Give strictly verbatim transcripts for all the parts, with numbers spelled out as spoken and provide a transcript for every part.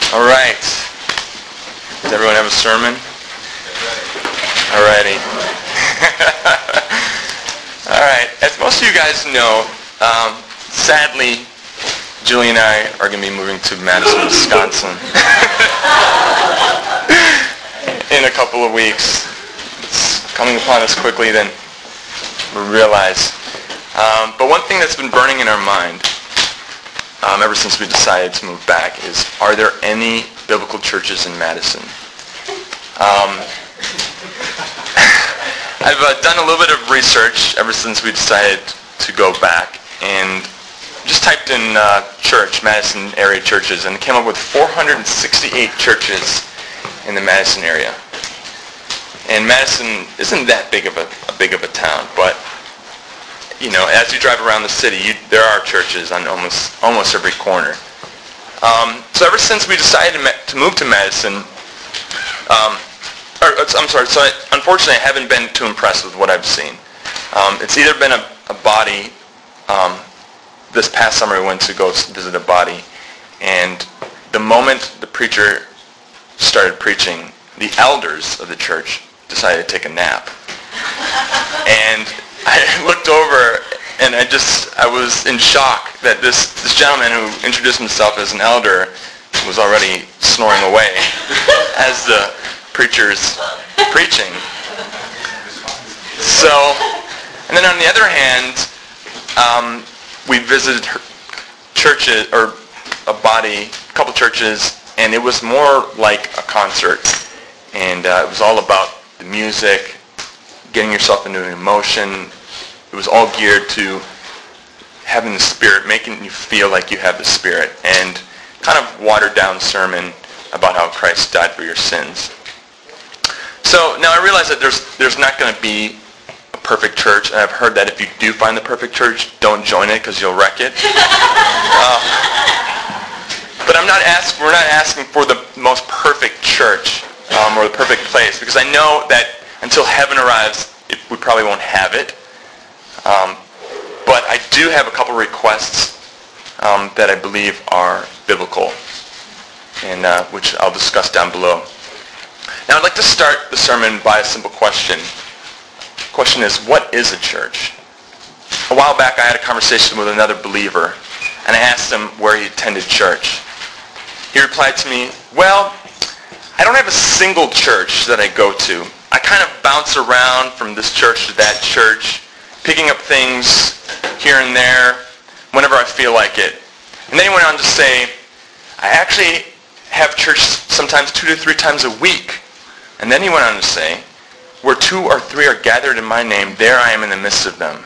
All right. Does everyone have a sermon? All righty. All right. As most of you guys know, um, sadly, Julie and I are going to be moving to Madison, Wisconsin in a couple of weeks. It's coming upon us quickly than we realize. Um, but one thing that's been burning in our mind Um, ever since we decided to move back is, are there any biblical churches in Madison? Um, I've uh, done a little bit of research ever since we decided to go back, and just typed in uh, church, Madison area churches, and came up with four hundred sixty-eight churches in the Madison area. And Madison isn't that big of a, a big of a town, but you know, as you drive around the city, you, there are churches on almost almost every corner. Um, so ever since we decided to, to move to Madison, um, or, I'm sorry, so I, unfortunately I haven't been too impressed with what I've seen. Um, it's either been a, a body, um, this past summer we went to go visit a body, and the moment the preacher started preaching, the elders of the church decided to take a nap. And I looked over and I just, I was in shock that this, this gentleman who introduced himself as an elder was already snoring away as the preacher's preaching. So, and then on the other hand, um, we visited churches, or a body, a couple churches, and it was more like a concert. And uh, it was all about the music, getting yourself into an emotion. It was all geared to having the Spirit, making you feel like you have the Spirit, and kind of watered down sermon about how Christ died for your sins. So now I realize that there's there's not going to be a perfect church, and I've heard that if you do find the perfect church, don't join it because you'll wreck it. uh, but I'm not ask, we're not asking for the most perfect church um, or the perfect place, because I know that until heaven arrives, it, we probably won't have it. Um, but I do have a couple requests um, that I believe are biblical, and uh, which I'll discuss down below. Now I'd like to start the sermon by a simple question. The question is, what is a church? A while back I had a conversation with another believer, and I asked him where he attended church. He replied to me, well, I don't have a single church that I go to. I kind of bounce around from this church to that church, picking up things here and there whenever I feel like it. And then he went on to say, I actually have church sometimes two to three times a week. And then he went on to say, where two or three are gathered in my name, there I am in the midst of them.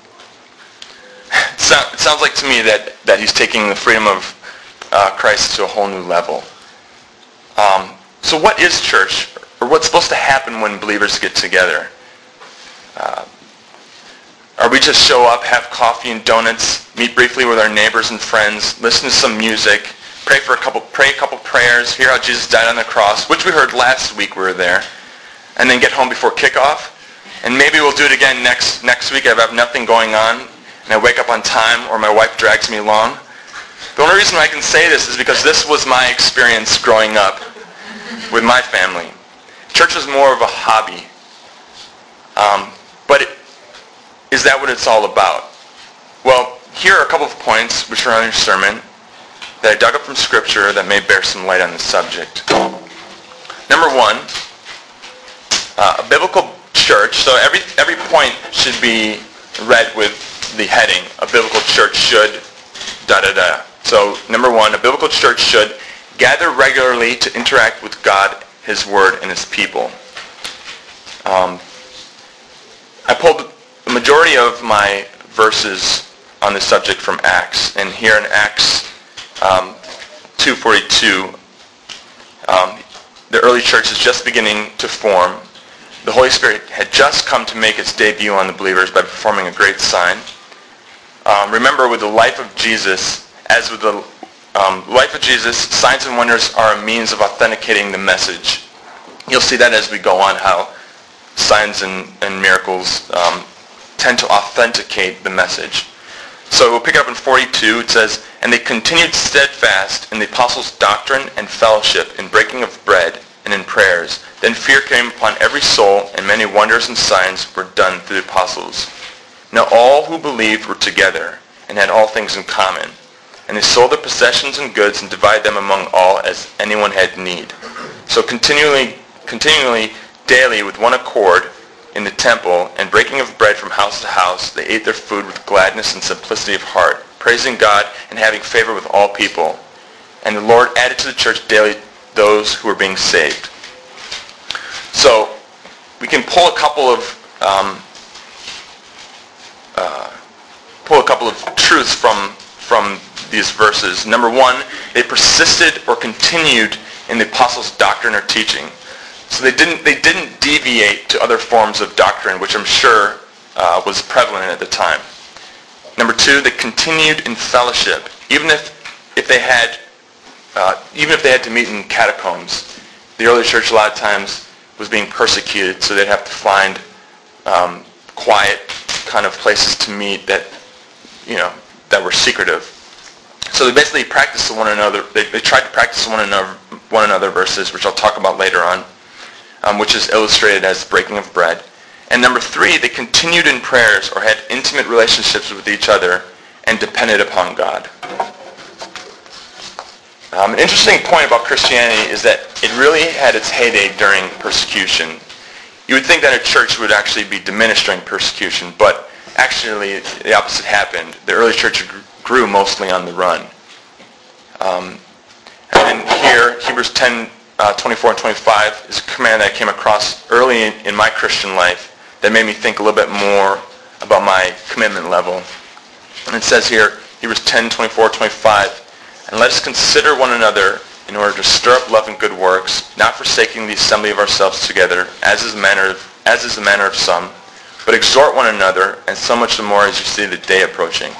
It sounds like to me that, that he's taking the freedom of uh, Christ to a whole new level. Um, so what is church? Or what's supposed to happen when believers get together? Uh, Or we just show up, have coffee and donuts, meet briefly with our neighbors and friends, listen to some music, pray for a couple, pray a couple prayers, hear how Jesus died on the cross, which we heard last week we were there, and then get home before kickoff. And maybe we'll do it again next next week if I have nothing going on, and I wake up on time, or my wife drags me along. The only reason I can say this is because this was my experience growing up with my family. Church was more of a hobby. Um, but it, is that what it's all about? Well, here are a couple of points which are on your sermon that I dug up from Scripture that may bear some light on the subject. Number one, uh, a biblical church. So every every point should be read with the heading, a biblical church should, da-da-da. So number one, a biblical church should gather regularly to interact with God, His Word, and His people. Um, I pulled the majority of my verses on this subject from Acts, and here in Acts um, two forty-two, um, the early church is just beginning to form. The Holy Spirit had just come to make its debut on the believers by performing a great sign. Um, remember, with the life of Jesus, as with the um, life of Jesus, signs and wonders are a means of authenticating the message. You'll see that as we go on, how signs and, and miracles um, tend to authenticate the message. So we'll pick it up in forty-two. It says, "And they continued steadfast in the apostles' doctrine and fellowship, in breaking of bread, and in prayers. Then fear came upon every soul, and many wonders and signs were done through the apostles. Now all who believed were together, and had all things in common. And they sold their possessions and goods, and divided them among all as anyone had need. So continually, continually, daily, with one accord, in the temple, and breaking of bread from house to house, they ate their food with gladness and simplicity of heart, praising God and having favor with all people. And the Lord added to the church daily those who were being saved." So we can pull a couple of um, uh, pull a couple of truths from from these verses. Number one, they persisted or continued in the apostles' doctrine or teaching. So they didn't they didn't deviate to other forms of doctrine, which I'm sure uh, was prevalent at the time. Number two, they continued in fellowship, even if if they had uh, even if they had to meet in catacombs. The early church a lot of times was being persecuted, so they'd have to find um, quiet kind of places to meet that you know that were secretive. So they basically practiced one another. They, they tried to practice one another one another verses, which I'll talk about later on. Um, which is illustrated as breaking of bread. And number three, they continued in prayers or had intimate relationships with each other and depended upon God. Um, an interesting point about Christianity is that it really had its heyday during persecution. You would think that a church would actually be diminished during persecution, but actually the opposite happened. The early church grew mostly on the run. Um, and here, Hebrews ten, Uh, twenty-four and twenty-five is a command that I came across early in, in my Christian life that made me think a little bit more about my commitment level. And it says here, Hebrews ten, twenty-four, twenty-five, "And let us consider one another in order to stir up love and good works, not forsaking the assembly of ourselves together, as is the manner of, as is the manner of some, but exhort one another, and so much the more as you see the day approaching."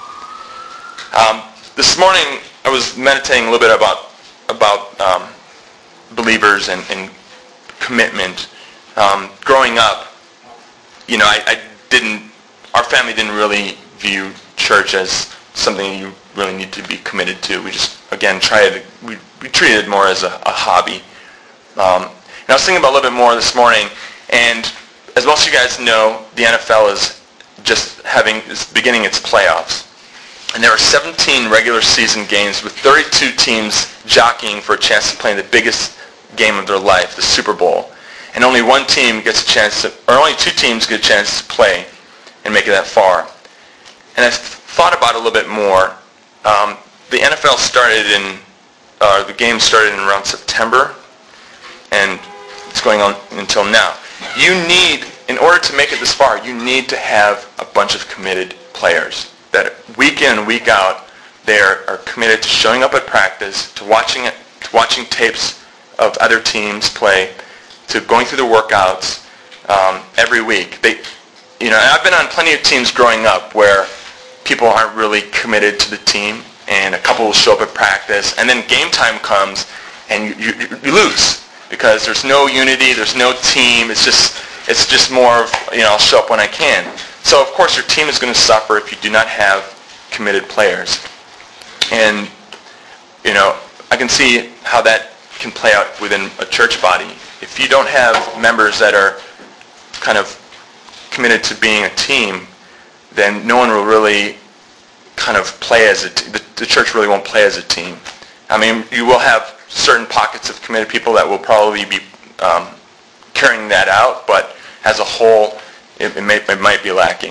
Um, this morning, I was meditating a little bit about about um, believers and, and commitment. Um, growing up, you know, I, I didn't, our family didn't really view church as something you really need to be committed to. We just, again, tried, we, we treated it more as a, a hobby. Um, and I was thinking about a little bit more this morning, and as most of you guys know, the N F L is just having, is beginning its playoffs. And there are seventeen regular season games with thirty-two teams jockeying for a chance to play in the biggest game of their life, the Super Bowl. And only one team gets a chance to, or only two teams get a chance to play and make it that far. And I've thought about it a little bit more. Um, the N F L started in, uh, the game started in around September, and it's going on until now. You need, in order to make it this far, you need to have a bunch of committed players that week in and week out, they are, are committed to showing up at practice, to watching it, to watching tapes of other teams play, to going through the workouts um, every week. They, you know, and I've been on plenty of teams growing up where people aren't really committed to the team, and a couple will show up at practice, and then game time comes, and you, you, you lose because there's no unity, there's no team. It's just, it's just more of, you know, I'll show up when I can. So of course your team is going to suffer if you do not have committed players. And, you know, I can see how that can play out within a church body. If you don't have members that are kind of committed to being a team, then no one will really kind of play as a team. The, the church really won't play as a team. I mean, you will have certain pockets of committed people that will probably be um, carrying that out, but as a whole, it, it, may, it might be lacking.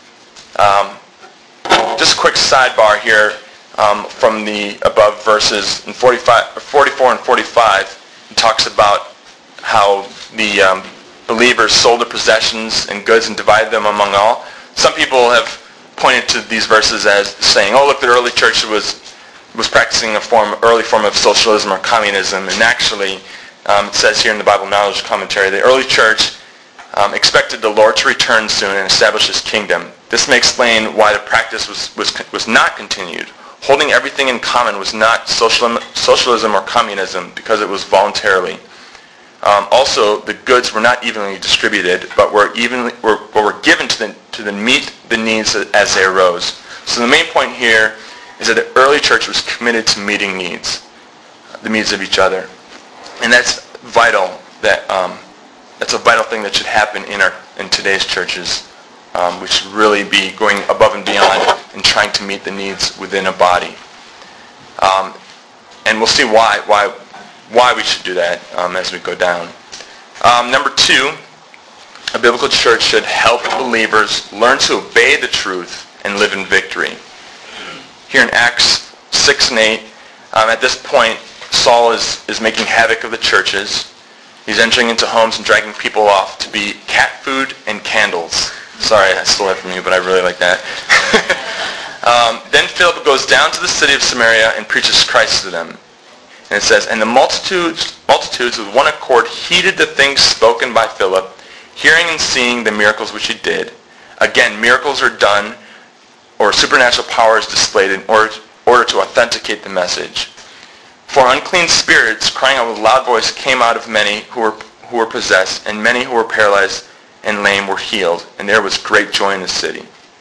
Um, just a quick sidebar here. Um, from the above verses in forty-five, forty-four and forty-five, it talks about how the um, believers sold their possessions and goods and divided them among all. Some people have pointed to these verses as saying, "Oh, look, the early church was was practicing a form, early form of socialism or communism." And actually, um, it says here in the Bible Knowledge Commentary, the early church um, expected the Lord to return soon and establish His kingdom. This may explain why the practice was was was not continued. Holding everything in common was not socialism or communism because it was voluntarily. Um, also, the goods were not evenly distributed, but were evenly were, were given to the to the meet the needs as they arose. So the main point here is that the early church was committed to meeting needs, the needs of each other. And that's vital. That um, that's a vital thing that should happen in our in today's churches. Um, we should really be going above and beyond and trying to meet the needs within a body. Um, and we'll see why why why we should do that um, as we go down. Um, number two, a biblical church should help believers learn to obey the truth and live in victory. Here in Acts six and eight, um, at this point, Saul is, is making havoc of the churches. He's entering into homes and dragging people off to be cat food and candles. Sorry, I stole that from you, but I really like that. um, then Philip goes down to the city of Samaria and preaches Christ to them. And it says, and the multitudes, multitudes with one accord heeded the things spoken by Philip, hearing and seeing the miracles which he did. Again, miracles are done, or supernatural power is displayed in order, order to authenticate the message. For unclean spirits, crying out with a loud voice, came out of many who were who were possessed, and many who were paralyzed and lame were healed, and there was great joy in the city.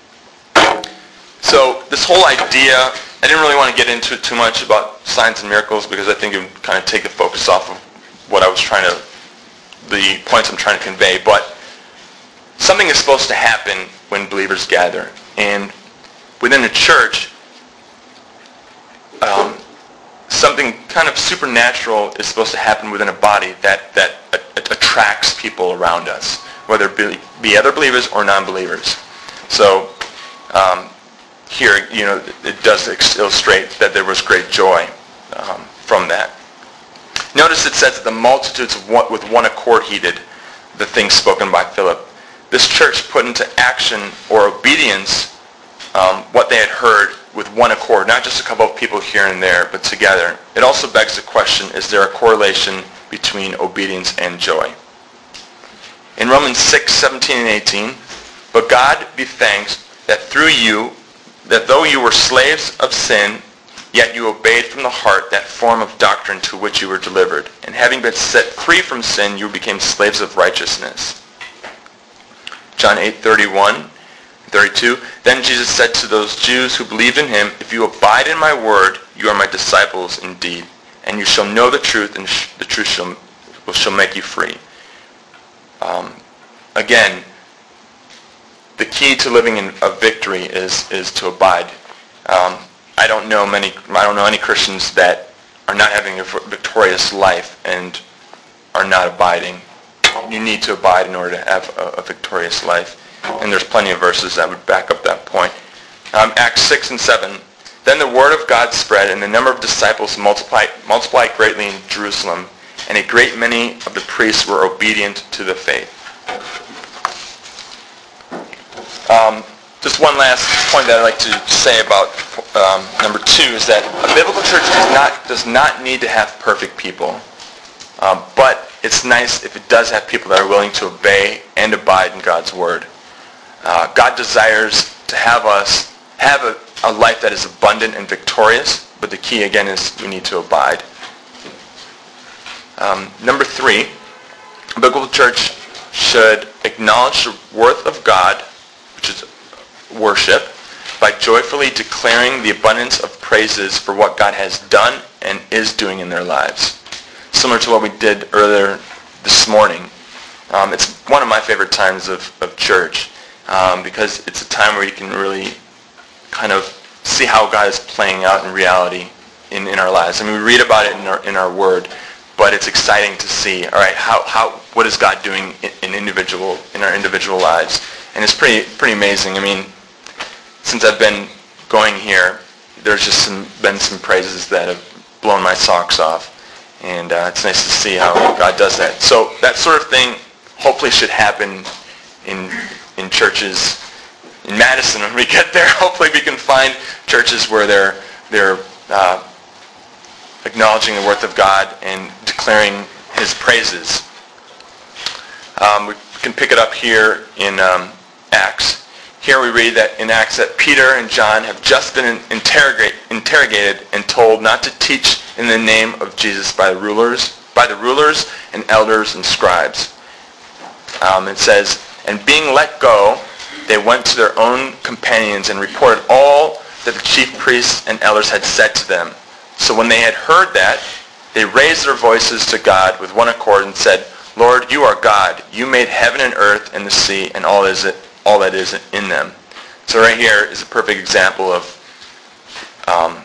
So this whole idea, I didn't really want to get into it too much about signs and miracles because I think it would kind of take the focus off of what I was trying to, the points I'm trying to convey. But something is supposed to happen when believers gather, and within a church, um, something kind of supernatural is supposed to happen within a body that, that attracts people around us, whether it be other believers or non-believers. So um, here, you know, it does illustrate that there was great joy um, from that. Notice it says that the multitudes of one, with one accord heeded the things spoken by Philip. This church put into action or obedience um, what they had heard with one accord, not just a couple of people here and there, but together. It also begs the question, is there a correlation between obedience and joy? In Romans six, seventeen and eighteen, but God be thanked that through you, that though you were slaves of sin, yet you obeyed from the heart that form of doctrine to which you were delivered. And having been set free from sin, you became slaves of righteousness. John eight, thirty-one, thirty-two, then Jesus said to those Jews who believed in him, if you abide in my word, you are my disciples indeed, and you shall know the truth, and sh- the truth shall, shall make you free. Um, again, the key to living in a victory is is to abide. Um, I don't know many. I don't know any Christians that are not having a victorious life and are not abiding. You need to abide in order to have a, a victorious life, and there's plenty of verses that would back up that point. Um, Acts six and seven. Then the word of God spread, and the number of disciples multiplied multiplied greatly in Jerusalem, and a great many of the priests were obedient to the faith. Um, just one last point that I'd like to say about um, number two is that a biblical church does not does not need to have perfect people, um, but it's nice if it does have people that are willing to obey and abide in God's word. Uh, God desires to have us have a, a life that is abundant and victorious, but the key again is we need to abide. Um, number three, a biblical church should acknowledge the worth of God, which is worship, by joyfully declaring the abundance of praises for what God has done and is doing in their lives. Similar to what we did earlier this morning. Um, it's one of my favorite times of, of church um, because it's a time where you can really kind of see how God is playing out in reality in, in our lives. I mean, we read about it in our, in our word, but it's exciting to see, all right, how, how what is God doing in, in individual in our individual lives. And it's pretty pretty amazing. I mean, since I've been going here, there's just some, been some praises that have blown my socks off. And uh, it's nice to see how God does that. So that sort of thing hopefully should happen in in churches in Madison when we get there. Hopefully we can find churches where they're, they're uh, acknowledging the worth of God and declaring his praises. Um, we can pick it up here in um, Acts. Here we read that in Acts that Peter and John have just been interrogate, interrogated and told not to teach in the name of Jesus by the rulers, by the rulers and elders and scribes. Um, it says, and being let go, they went to their own companions and reported all that the chief priests and elders had said to them. So when they had heard that, they raised their voices to God with one accord and said, Lord, you are God. You made heaven and earth and the sea and all, is it, all that is in them. So right here is a perfect example of, um,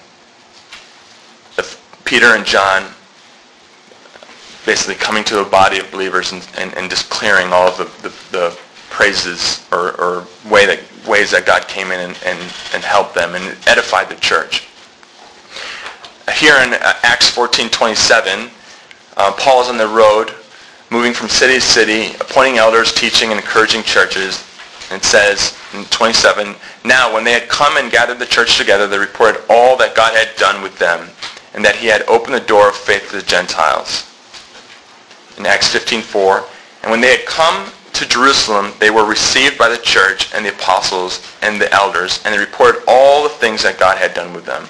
of Peter and John basically coming to a body of believers and, and, and just clearing all of the, the, the praises or, or way that, ways that God came in and, and, and helped them and edified the church. Here in Acts fourteen twenty-seven, uh, Paul is on the road, moving from city to city, appointing elders, teaching, and encouraging churches. And it says in twenty-seven, now when they had come and gathered the church together, they reported all that God had done with them, and that he had opened the door of faith to the Gentiles. In Acts fifteen four, and when they had come to Jerusalem, they were received by the church and the apostles and the elders, and they reported all the things that God had done with them.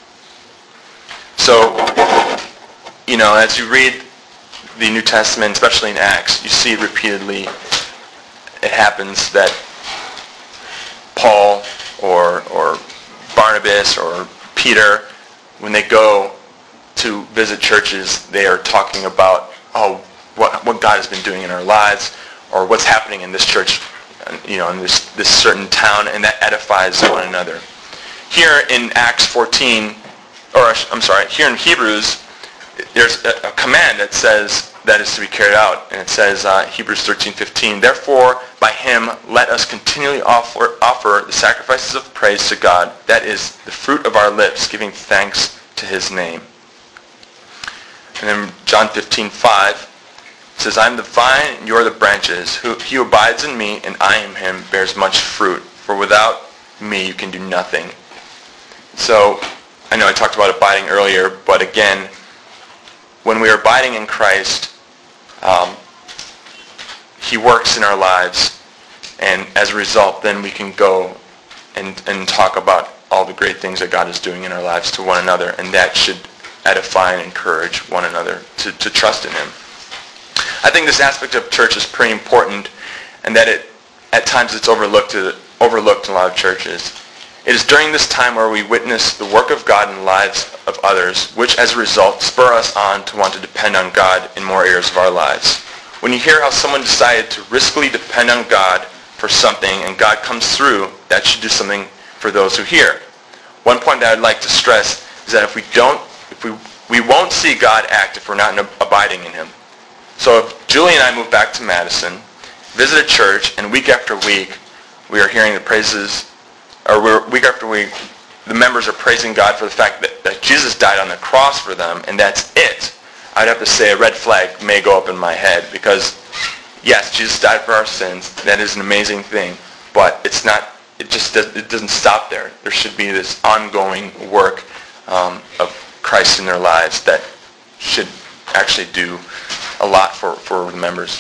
So, you know, as you read the New Testament, especially in Acts, you see repeatedly it happens that Paul or or Barnabas or Peter, when they go to visit churches, they are talking about, oh, what what God has been doing in our lives, or what's happening in this church, you know, in this, this certain town, and that edifies one another. Here in Acts fourteen, or I'm sorry, here in Hebrews, there's a, a command that says that is to be carried out, and it says, uh, Hebrews thirteen fifteen, therefore, by him, let us continually offer, offer the sacrifices of praise to God, that is the fruit of our lips, giving thanks to his name. And then John fifteen five says, I am the vine, and you are the branches. Who, he who abides in me, and I in him, bears much fruit. For without me, you can do nothing. So, I know I talked about abiding earlier, but again, when we are abiding in Christ, um, he works in our lives, and as a result, then we can go and, and talk about all the great things that God is doing in our lives to one another, and that should edify and encourage one another to, to trust in him. I think this aspect of church is pretty important, and that it at times it's overlooked overlooked in a lot of churches. It is during this time where we witness the work of God in the lives of others, which as a result spur us on to want to depend on God in more areas of our lives. When you hear how someone decided to riskily depend on God for something and God comes through, that should do something for those who hear. One point that I'd like to stress is that if we don't, if we we won't see God act if we're not abiding in him. So if Julie and I move back to Madison, visit a church, and week after week we are hearing the praises, or we're, week after week the members are praising God for the fact that, that Jesus died on the cross for them, and that's it, I'd have to say a red flag may go up in my head, because yes, Jesus died for our sins. That is an amazing thing, but it's not. It just does, it doesn't stop there. There should be this ongoing work um, of Christ in their lives that should actually do a lot for, for the members.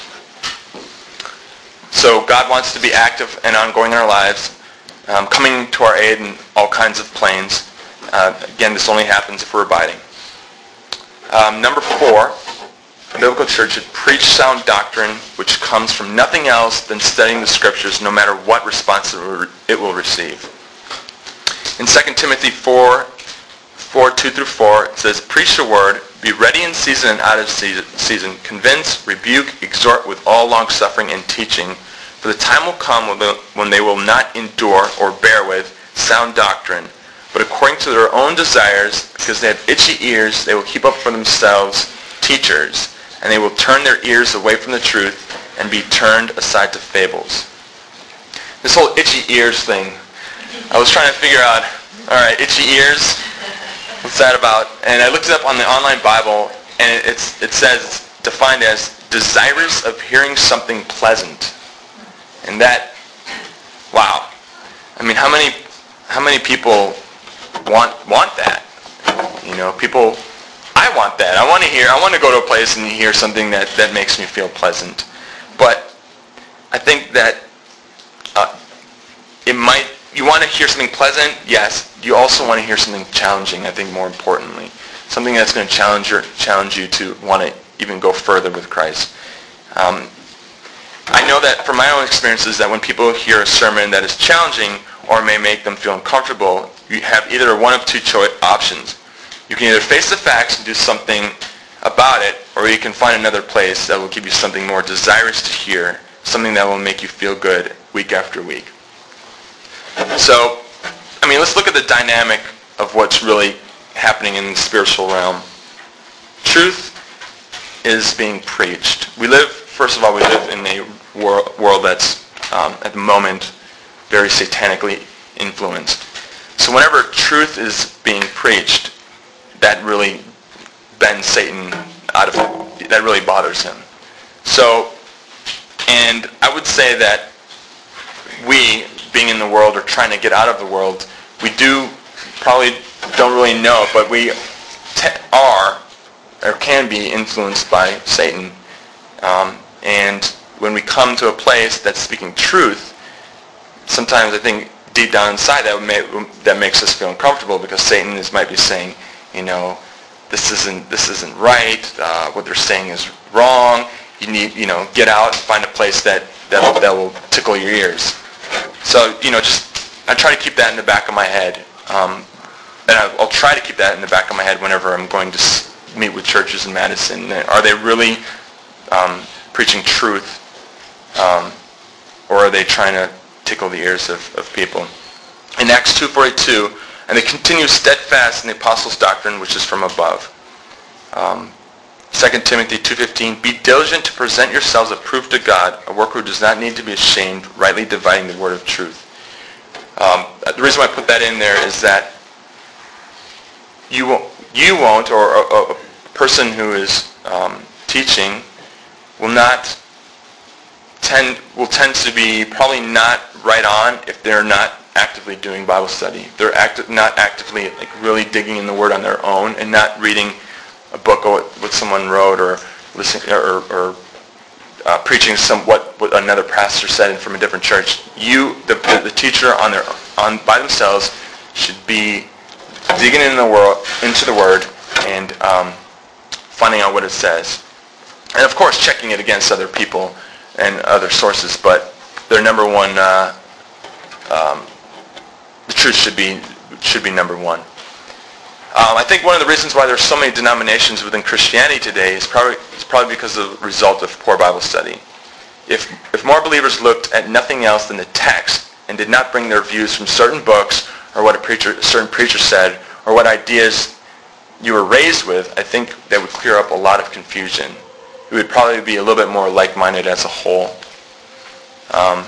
So God wants to be active and ongoing in our lives, um, coming to our aid in all kinds of planes. Uh, again, this only happens if we're abiding. Um, number four, a biblical church should preach sound doctrine, which comes from nothing else than studying the scriptures, no matter what response it will receive. In Second Timothy four, four, two through four, it says, preach the word, be ready in season and out of season, convince, rebuke, exhort with all long-suffering and teaching, for the time will come when they will not endure or bear with sound doctrine, but according to their own desires, because they have itchy ears, they will keep up for themselves teachers, and they will turn their ears away from the truth and be turned aside to fables. This whole itchy ears thing, I was trying to figure out, all right, itchy ears, what's that about? And I looked it up on the online Bible, and it, it's, it says it's defined as desirous of hearing something pleasant. And that, wow. I mean, how many how many people want want that? You know, people, I want that. I want to hear, I want to go to a place and hear something that, that makes me feel pleasant. But I think that uh, it might, you want to hear something pleasant, yes. You also want to hear something challenging, I think more importantly. Something that's going to challenge, your, challenge you to want to even go further with Christ. Um, I know that from my own experiences that when people hear a sermon that is challenging or may make them feel uncomfortable, you have either one of two choice options. You can either face the facts and do something about it, or you can find another place that will give you something more desirous to hear, something that will make you feel good week after week. So, I mean, let's look at the dynamic of what's really happening in the spiritual realm. Truth is being preached. We live, first of all, we live in a wor- world that's, um, at the moment, very satanically influenced. So whenever truth is being preached, that really bends Satan out of it. That really bothers him. So, and I would say that we, being in the world or trying to get out of the world, we do probably don't really know, but we te- are or can be influenced by Satan. Um, and when we come to a place that's speaking truth, sometimes I think deep down inside that may, that makes us feel uncomfortable because Satan is might be saying, you know, this isn't this isn't right. Uh, what they're saying is wrong. You need, you know, get out and find a place that that will, that will tickle your ears. So, you know, just I try to keep that in the back of my head, um, and I, I'll try to keep that in the back of my head whenever I'm going to meet with churches in Madison. Are they really um, preaching truth, um, or are they trying to tickle the ears of, of people? In Acts two forty-two, and they continue steadfast in the apostles' doctrine, which is from above. Um, Second Timothy two fifteen, be diligent to present yourselves approved to God, a worker who does not need to be ashamed, rightly dividing the word of truth. Um, the reason why I put that in there is that you won't, you won't or a, a person who is um, teaching will not tend will tend to be probably not right on if they're not actively doing Bible study. They're active, not actively like really digging in the Word on their own and not reading a book or what someone wrote or listening or, or uh, preaching some what, what another pastor said from a different church. You, the, the, the teacher on their on by themselves, should be digging in the world into the Word and um, finding out what it says, and of course checking it against other people and other sources. But their number one, uh, um, the truth should be should be number one. Um, I think one of the reasons why there's so many denominations within Christianity today is probably is probably because of the result of poor Bible study. If if more believers looked at nothing else than the text and did not bring their views from certain books or what a preacher, a certain preacher said or what ideas you were raised with, I think that would clear up a lot of confusion. We would probably be a little bit more like-minded as a whole. Um,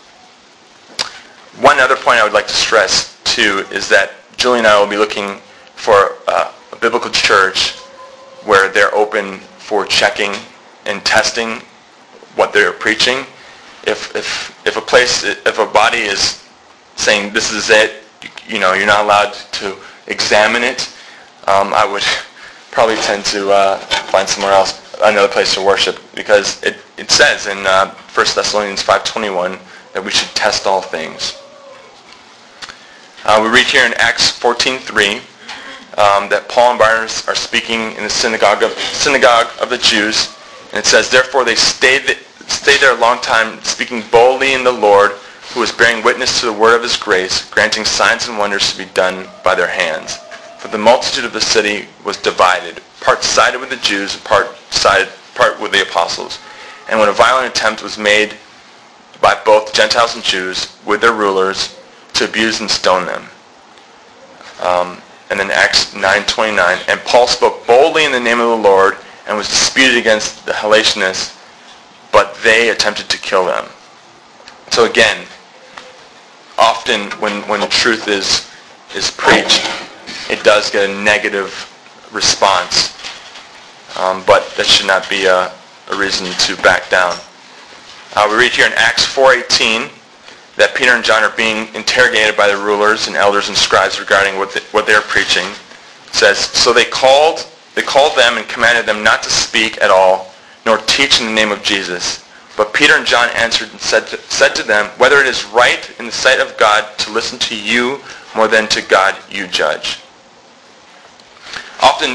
one other point I would like to stress too is that Julie and I will be looking for uh, a biblical church where they're open for checking and testing what they're preaching. If if if a place, if a body is saying this is it, you, you know, you're not allowed to examine it, um, I would probably tend to uh, find somewhere else, another place to worship, because it, it says in uh, First Thessalonians five twenty-one that we should test all things. Uh, we read here in Acts fourteen three um, that Paul and Barnabas are speaking in the synagogue of, synagogue of the Jews, and it says, therefore they stayed, stayed there a long time, speaking boldly in the Lord, who was bearing witness to the word of his grace, granting signs and wonders to be done by their hands. For the multitude of the city was divided, part sided with the Jews, and part sided, part with the apostles. And when a violent attempt was made by both Gentiles and Jews with their rulers to abuse and stone them. Um, and then Acts nine twenty-nine, and Paul spoke boldly in the name of the Lord and was disputed against the Helatianists, but they attempted to kill them. So again, often when, when the truth is is preached, it does get a negative response. Um, but that should not be a, a reason to back down. Uh, we read here in Acts four eighteen that Peter and John are being interrogated by the rulers and elders and scribes regarding what, the, what they're preaching. It says, so they called, they called them and commanded them not to speak at all, nor teach in the name of Jesus. But Peter and John answered and said to, said to them, whether it is right in the sight of God to listen to you more than to God you judge. Often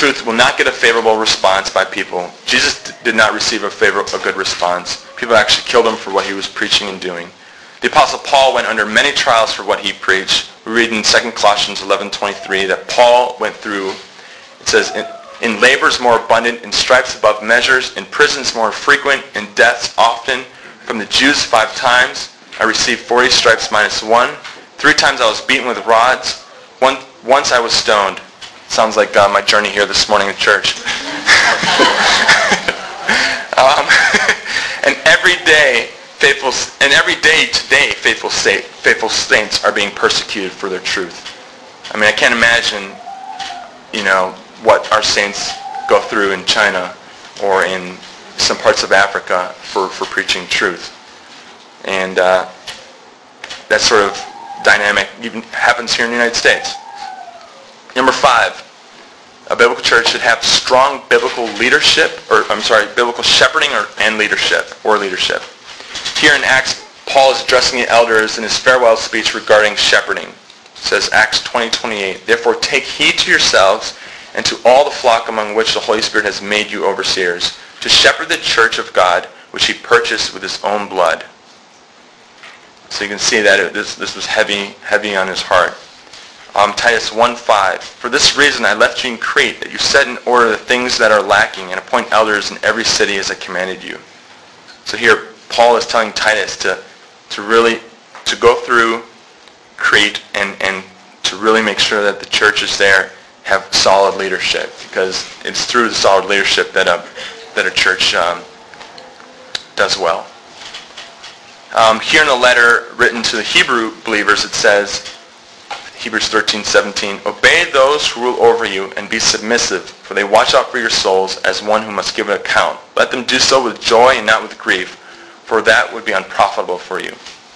truth will not get a favorable response by people. Jesus did not receive a, favor- a good response. People actually killed him for what he was preaching and doing. The Apostle Paul went under many trials for what he preached. We read in Second Colossians eleven twenty-three that Paul went through, it says, in, in labors more abundant, in stripes above measures, in prisons more frequent, in deaths often. From the Jews five times, I received forty stripes minus one. Three times I was beaten with rods. One, once I was stoned. Sounds like uh, my journey here this morning at church. um, and every day, faithful, and every day today, faithful, state, faithful saints are being persecuted for their truth. I mean, I can't imagine, you know, what our saints go through in China or in some parts of Africa for, for preaching truth. And uh, that sort of dynamic even happens here in the United States. Number five, a biblical church should have strong biblical leadership, or I'm sorry, biblical shepherding or, and leadership, or leadership. Here in Acts, Paul is addressing the elders in his farewell speech regarding shepherding. It says, Acts twenty twenty-eight, therefore take heed to yourselves and to all the flock among which the Holy Spirit has made you overseers, to shepherd the church of God, which he purchased with his own blood. So you can see that it, this, this was heavy, heavy on his heart. Um, Titus one five, for this reason I left you in Crete, that you set in order the things that are lacking, and appoint elders in every city as I commanded you. So here, Paul is telling Titus to, to really, to go through Crete and, and to really make sure that the churches there have solid leadership, because it's through the solid leadership that a, that a church um, does well. Um, here in the letter written to the Hebrew believers, it says, Hebrews thirteen seventeen, obey those who rule over you and be submissive, for they watch out for your souls as one who must give an account. Let them do so with joy and not with grief, for that would be unprofitable for you.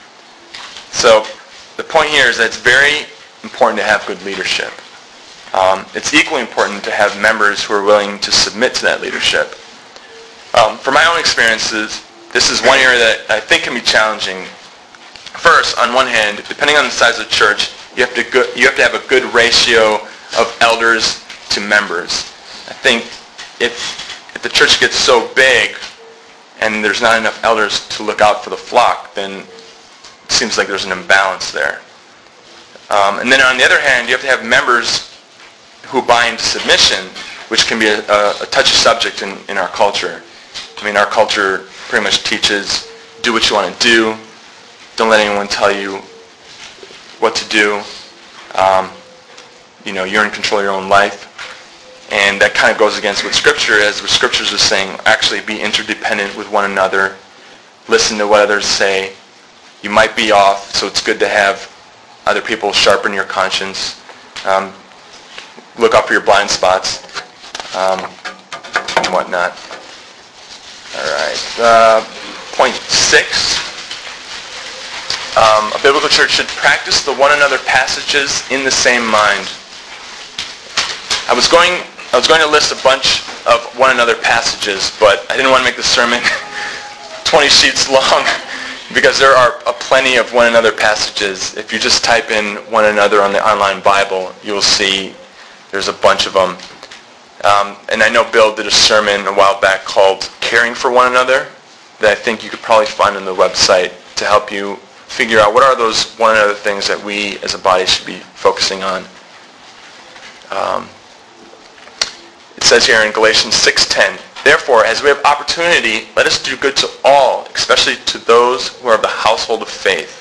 So the point here is that it's very important to have good leadership. Um, it's equally important to have members who are willing to submit to that leadership. Um, from my own experiences, this is one area that I think can be challenging. First, on one hand, depending on the size of the church, you have to go, you have to have a good ratio of elders to members. I think if if the church gets so big and there's not enough elders to look out for the flock, then it seems like there's an imbalance there. Um, and then on the other hand, you have to have members who buy into submission, which can be a, a, a touchy subject in, in our culture. I mean, our culture pretty much teaches, do what you want to do, don't let anyone tell you what to do. Um, you know, you're in control of your own life. And that kind of goes against what Scripture is. What Scriptures is saying, actually be interdependent with one another. Listen to what others say. You might be off, so it's good to have other people sharpen your conscience. Um, look out for your blind spots um, and whatnot. All right. Uh, point six. Um, a biblical church should practice the one another passages in the same mind. I was going I was going to list a bunch of one another passages, but I didn't want to make the sermon twenty sheets long because there are a plenty of one another passages. If you just type in one another on the online Bible, you'll see there's a bunch of them. Um, and I know Bill did a sermon a while back called Caring for One Another that I think you could probably find on the website to help you figure out what are those one another things that we as a body should be focusing on. Um, it says here in Galatians six ten, therefore, as we have opportunity, let us do good to all, especially to those who are of the household of faith.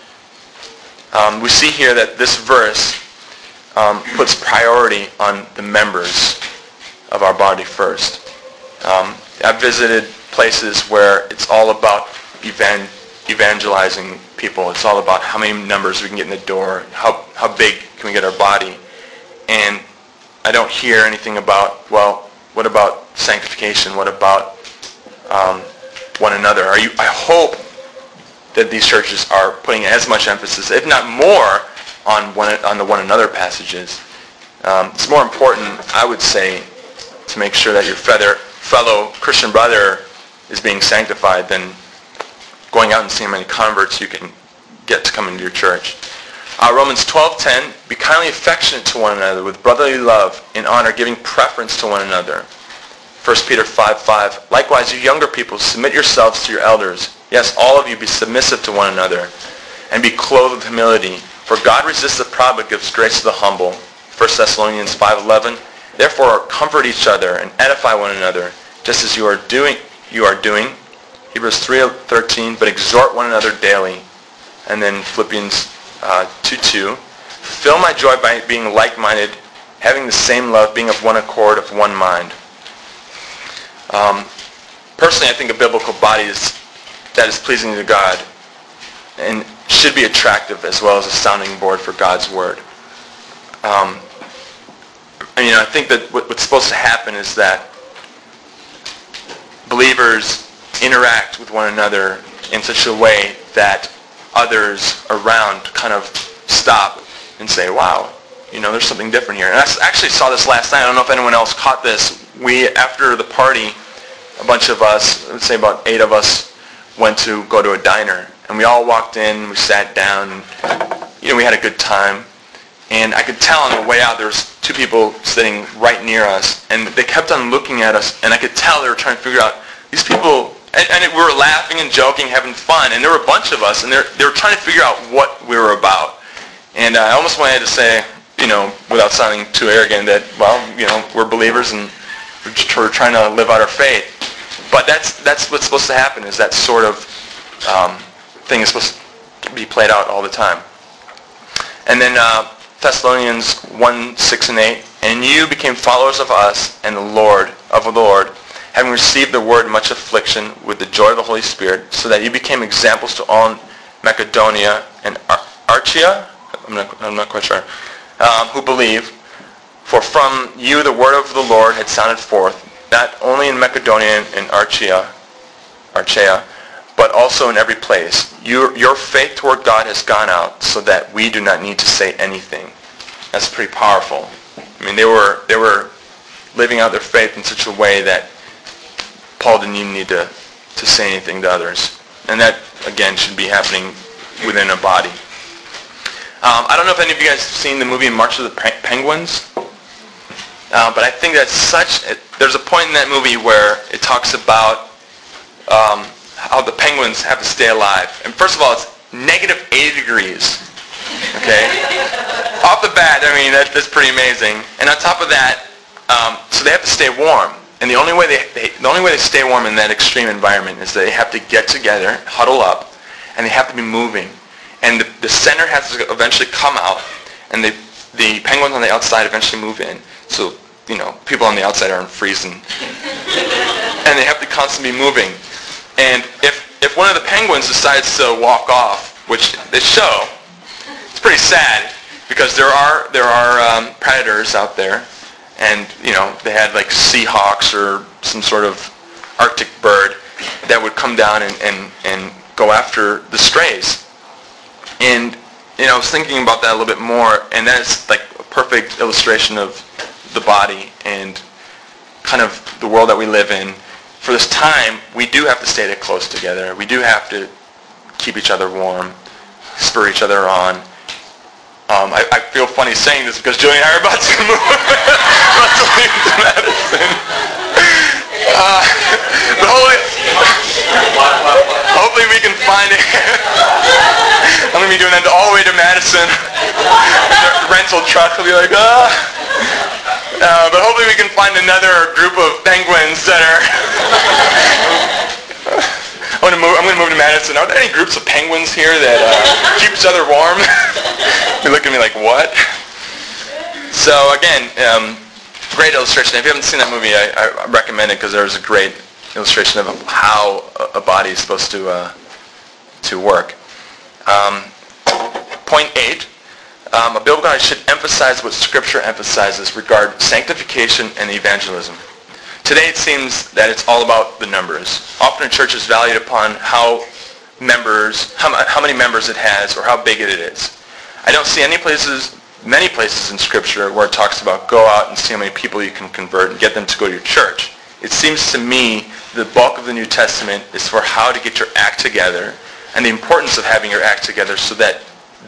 Um, we see here that this verse um, puts priority on the members of our body first. Um, I've visited places where it's all about evan- evangelizing people. It's all about how many numbers we can get in the door, how how big can we get our body. And I don't hear anything about, well, what about sanctification? What about um, one another? Are you? I hope that these churches are putting as much emphasis, if not more, on one on the one another passages. Um, it's more important, I would say, to make sure that your feather, fellow Christian brother is being sanctified than going out and seeing how many converts you can get to come into your church. Uh, Romans twelve ten, be kindly affectionate to one another with brotherly love and honor, giving preference to one another. First Peter five five, likewise, you younger people, submit yourselves to your elders. Yes, all of you be submissive to one another, and be clothed with humility. For God resists the proud, but gives grace to the humble. First Thessalonians five eleven, therefore comfort each other and edify one another, just as you are doing. You are doing. Hebrews three thirteen, but exhort one another daily. And then Philippians uh, two two, fill my joy by being like-minded, having the same love, being of one accord, of one mind. Um, personally, I think a biblical body is, that is pleasing to God and should be attractive as well as a sounding board for God's word. Um, and, you know, I think that what, what's supposed to happen is that believers interact with one another in such a way that others around kind of stop and say, wow, you know, there's something different here. And I actually saw this last night. I don't know if anyone else caught this. We, after the party, a bunch of us, let's say about eight of us, went to go to a diner. And we all walked in, we sat down, you know, we had a good time. And I could tell on the way out there was two people sitting right near us. And they kept on looking at us. And I could tell they were trying to figure out, these people... And, and we were laughing and joking, having fun, and there were a bunch of us, and they they were trying to figure out what we were about. And uh, I almost wanted to say, you know, without sounding too arrogant, that, well, you know, we're believers and we're, just, we're trying to live out our faith. But that's that's what's supposed to happen, is that sort of um, thing is supposed to be played out all the time. And then uh, Thessalonians one, six, and eight, and you became followers of us and the Lord, of the Lord, having received the word in much affliction with the joy of the Holy Spirit, so that you became examples to all in Macedonia and Ar- Archia, I'm not, I'm not quite sure, um, who believe. For from you the word of the Lord had sounded forth, not only in Macedonia and Archia, Archaea, but also in every place. Your, your faith toward God has gone out, so that we do not need to say anything. That's pretty powerful. I mean, they were they were living out their faith in such a way that Paul didn't even need to, to say anything to others. And that, again, should be happening within a body. Um, I don't know if any of you guys have seen the movie March of the Penguins, uh, but I think that's such... A, there's a point in that movie where it talks about um, how the penguins have to stay alive. And first of all, it's negative eighty degrees. Okay? Off the bat, I mean, that, that's pretty amazing. And on top of that, um, so they have to stay warm. And the only way they, they the only way they stay warm in that extreme environment is that they have to get together, huddle up, and they have to be moving. And the, the center has to eventually come out, and the the penguins on the outside eventually move in. So, you know, people on the outside aren't freezing. And they have to constantly be moving. And if if one of the penguins decides to walk off, which they show, it's pretty sad, because there are there are um, predators out there. And, you know, they had like Seahawks or some sort of Arctic bird that would come down and, and, and go after the strays. And, you know, I was thinking about that a little bit more, and that's like a perfect illustration of the body and kind of the world that we live in. For this time, we do have to stay close together. We do have to keep each other warm, spur each other on. Um, I, I feel funny saying this because Julie and I are about to move, about to leave to Madison. Uh, but hopefully, hopefully we can find it. I'm going to be doing that all the way to Madison. The rental truck will be like, ah. Uh, but hopefully we can find another group of penguins that are... I'm going to move, I'm going to move to Madison. Are there any groups of penguins here that uh, keep each other warm? They look at me like, what? So again, um, great illustration. If you haven't seen that movie, I, I recommend it, because there's a great illustration of how a body is supposed to uh, to work. Um, point eight, um, a biblical body should emphasize what Scripture emphasizes regarding sanctification and evangelism. Today it seems that it's all about the numbers. Often a church is valued upon how members, how, how many members it has, or how big it is. I don't see any places, many places in Scripture where it talks about go out and see how many people you can convert and get them to go to your church. It seems to me the bulk of the New Testament is for how to get your act together and the importance of having your act together so that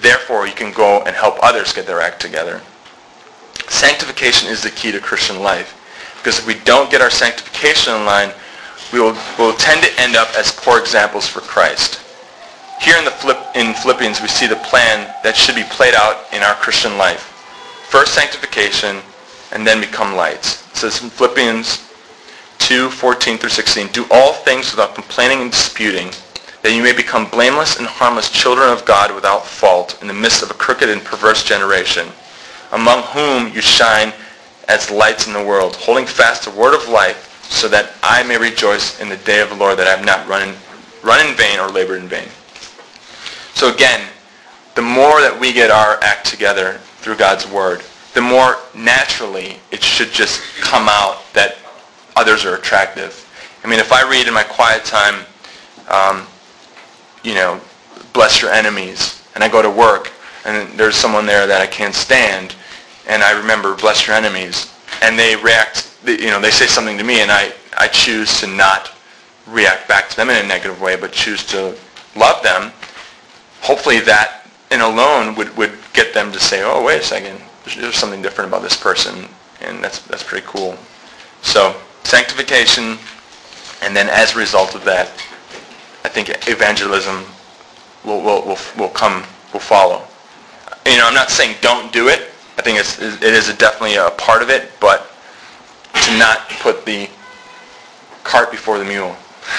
therefore you can go and help others get their act together. Sanctification is the key to Christian life. Because if we don't get our sanctification in line, we will, will tend to end up as poor examples for Christ. Here in, the Philipp, in Philippians, we see the plan that should be played out in our Christian life. First sanctification, and then become lights. It says in Philippians two, fourteen through sixteen, do all things without complaining and disputing, that you may become blameless and harmless children of God without fault in the midst of a crooked and perverse generation, among whom you shine as lights in the world, holding fast the word of life, so that I may rejoice in the day of the Lord, that I have not run in, run in vain or labored in vain. So again, the more that we get our act together through God's word, the more naturally it should just come out that others are attractive. I mean, if I read in my quiet time, um, you know, bless your enemies, and I go to work, and there's someone there that I can't stand, and I remember bless your enemies, and they react, you know, they say something to me, and I, I choose to not react back to them in a negative way, but choose to love them, hopefully that in alone would, would get them to say, oh, wait a second, there's, there's something different about this person, and that's that's pretty cool. So, sanctification, and then as a result of that, I think evangelism will will will, will come, will follow. You know, I'm not saying don't do it. I think it's, it is a definitely a part of it, but to not put the cart before the mule.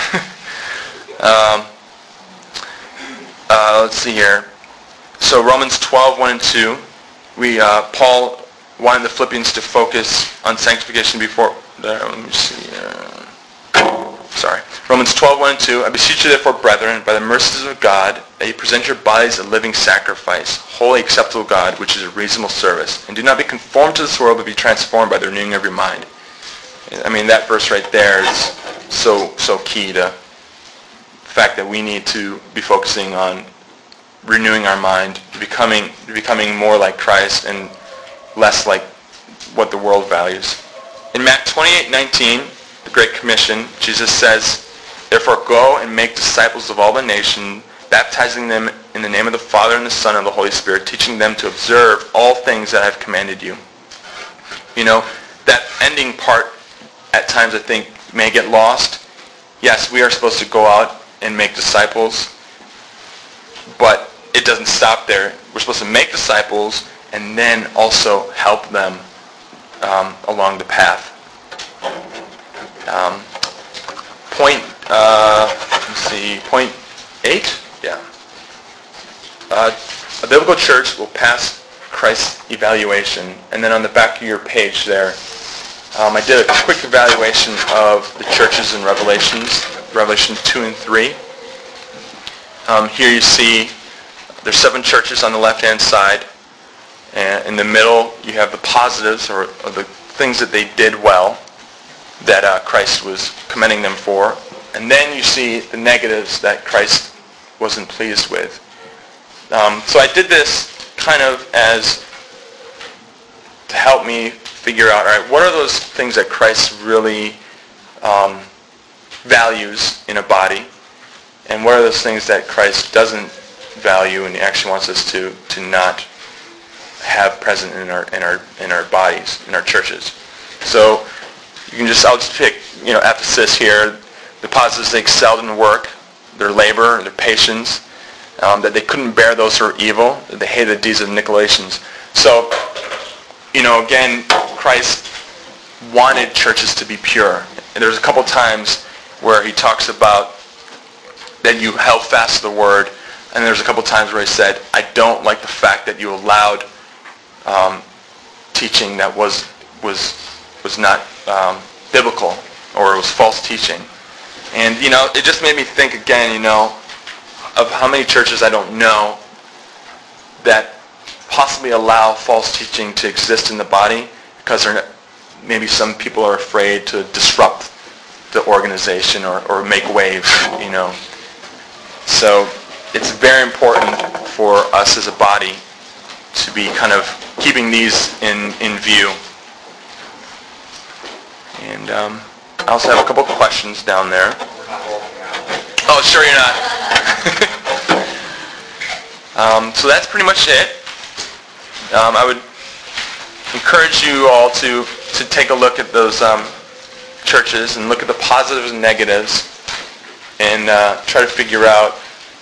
um, uh, let's see here. So Romans twelve, one and two, we uh, Paul wanted the Philippians to focus on sanctification before. Uh, let me see. Uh, sorry. Romans twelve, one and two. I beseech you therefore, brethren, by the mercies of God, that you present your bodies a living sacrifice, wholly acceptable to God, which is a reasonable service. And do not be conformed to this world, but be transformed by the renewing of your mind. I mean, that verse right there is so so key to the fact that we need to be focusing on renewing our mind, becoming becoming more like Christ and less like what the world values. In Matthew twenty-eight nineteen, the Great Commission, Jesus says, therefore go and make disciples of all the nations, baptizing them in the name of the Father and the Son and the Holy Spirit, teaching them to observe all things that I have commanded you. You know, that ending part at times I think may get lost. Yes, we are supposed to go out and make disciples, but it doesn't stop there. We're supposed to make disciples and then also help them um, along the path. Um, point, uh, let's see, point eight? Yeah. Uh, a biblical church will pass Christ's evaluation. And then on the back of your page there, um, I did a quick evaluation of the churches in Revelations, Revelation two and three. Um, here you see there's seven churches on the left-hand side. And in the middle, you have the positives, or, or the things that they did well, that uh, Christ was commending them for. And then you see the negatives that Christ wasn't pleased with. Um, so I did this kind of as to help me figure out, all right, what are those things that Christ really um, values in a body, and what are those things that Christ doesn't value and actually wants us to, to not have present in our in our in our bodies, in our churches. So you can just I'll just pick, you know, Ephesus here. The positives: they excelled in work, their labor, their patience, um, that they couldn't bear those who are evil, that they hated the deeds of the Nicolaitans. So, you know, again, Christ wanted churches to be pure. And there's a couple times where he talks about that you held fast to the word, and there's a couple times where he said, I don't like the fact that you allowed um, teaching that was was was not um, biblical, or it was false teaching. And, you know, it just made me think again, you know, of how many churches I don't know that possibly allow false teaching to exist in the body because they're not, maybe some people are afraid to disrupt the organization or, or make waves, you know. So it's very important for us as a body to be kind of keeping these in, in view. And um, I also have a couple questions down there. Oh, sure you're not. Um, so that's pretty much it. Um, I would encourage you all to, to take a look at those um, churches and look at the positives and negatives and uh, try to figure out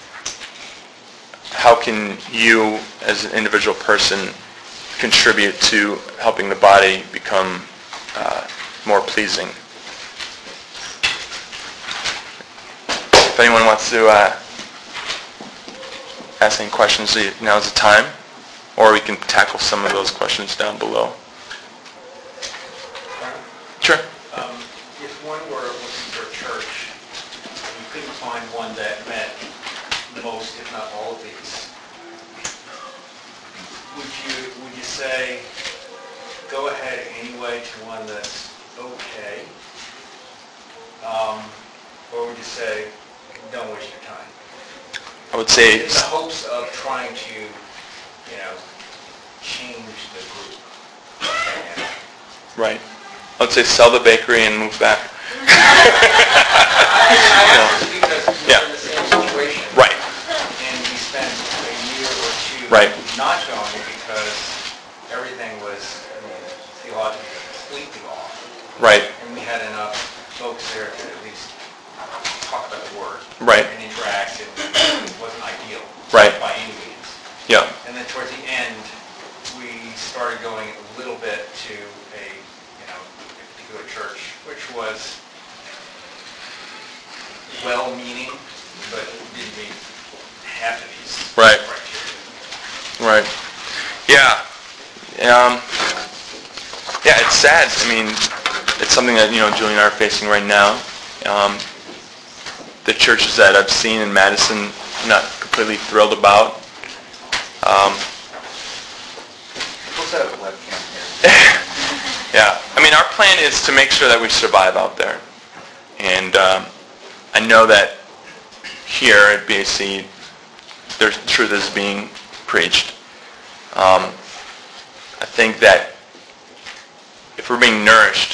how can you as an individual person contribute to helping the body become uh, more pleasing. If anyone wants to uh, ask any questions, now's the time. Or we can tackle some of those questions down below. Sure. Um, if one were looking for a church, you couldn't find one that met most, if not all of these, would you would you say go ahead anyway to one that's okay, um, or would you say don't waste your time? I would say in the hopes of trying to, you know, change the group. Right. I would say sell the bakery and move back. I ask this because we're Yeah. in the same situation. Right. And we spent a year or two Right. not going because everything was, I mean, theologically completely off. Right. And we had enough folks there to at least talk about the word. Right. And interact. It wasn't ideal. Right. By any means. Yeah. And then towards the end, we started going a little bit to a, you know, a particular church, which was well-meaning, but didn't meet half of these Right. criteria. Right. Yeah. Um, yeah, it's sad. I mean, it's something that, you know, Julie and I are facing right now. Um, the churches that I've seen in Madison, I'm not completely thrilled about. Um, We'll set up a webcam here. yeah. I mean, our plan is to make sure that we survive out there. And um, I know that here at B A C, there's truth is being preached. Um, I think that if we're being nourished,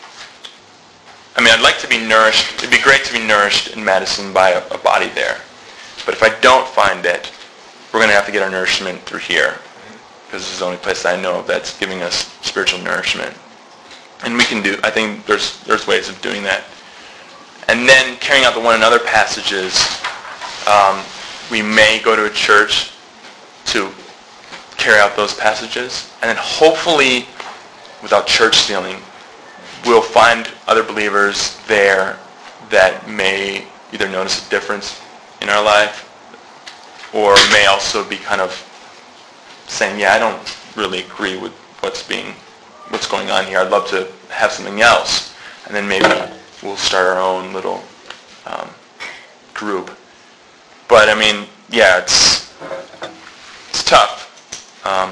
I mean, I'd like to be nourished. It'd be great to be nourished in Madison by a, a body there. But if I don't find it, we're going to have to get our nourishment through here, because this is the only place that I know of that's giving us spiritual nourishment. And we can do, I think there's there's ways of doing that. And then carrying out the one another passages, um, we may go to a church to carry out those passages. And then hopefully, without church stealing, we'll find other believers there that may either notice a difference in our life or may also be kind of saying, yeah, I don't really agree with what's being, what's going on here. I'd love to have something else. And then maybe we'll start our own little um, group. But I mean, yeah, it's it's tough. Um,